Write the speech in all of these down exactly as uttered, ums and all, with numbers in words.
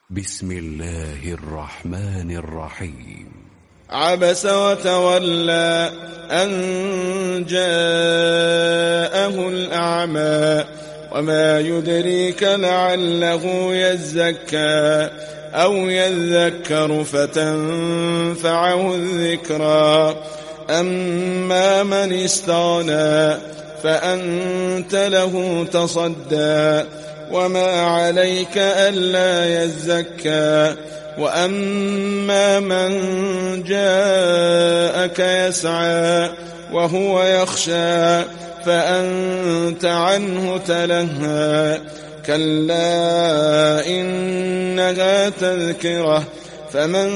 بسم الله الرحمن الرحيم. عبس وتولى أن جاءه الأعمى وما يدريك لعله يزكى أو يذكر فتنفعه الذكرى أما من استغنى فأنت له تصدى وما عليك ألا يزكى وأما من جاءك يسعى وهو يخشى فأنت عنه تلهى كلا إنها تذكرة فمن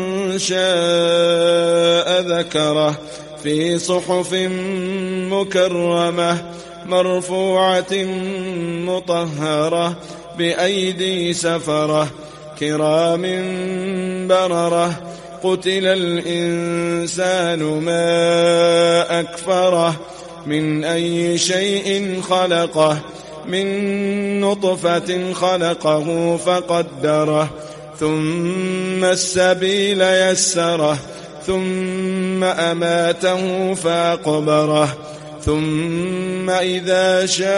شاء ذكره في صحف مكرمة مرفوعة مطهرة بأيدي سفرة كرام بررة قتل الإنسان ما أكفره من أي شيء خلقه من نطفة خلقه فقدره ثم السبيل يسره ثم أماته فأقبره ثم إذا شاء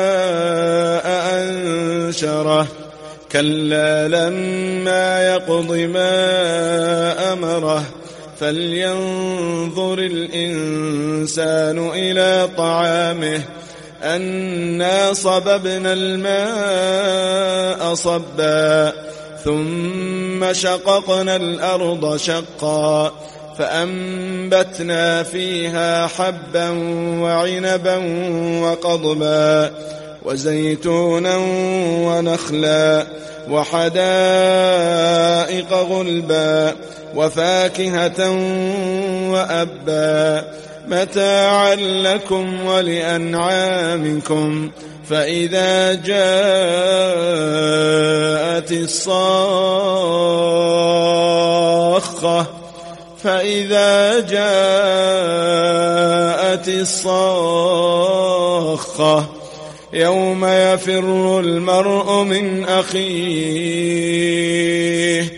أنشره كلا لما يقض ما أمره فلينظر الإنسان إلى طعامه أنا صببنا الماء صبا ثم شققنا الأرض شقا فأنبتنا فيها حبا وعنبا وقضبا وزيتونا ونخلا وحدائق غلبا وفاكهة وأبا متاعا لكم ولأنعامكم فإذا جاءت الصاخة فإذا جاءت الصاخة يوم يفر المرء من أخيه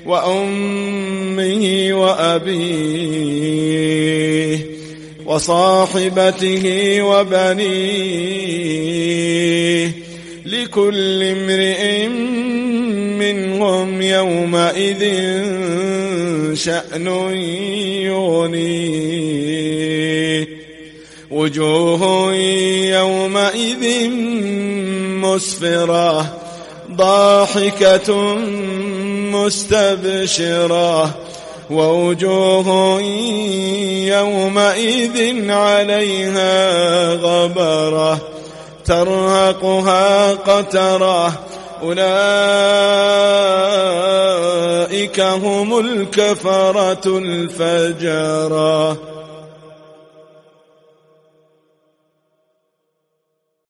وأمه وأبيه وصاحبته وبنيه لكل امرئ منهم يومئذ شأن يغنيه وجوه يومئذ مسفرة ضاحكة مستبشرة ووجوه يومئذ عليها غبرة ترهقها قترة أولئك هم الكفرة الفجرة.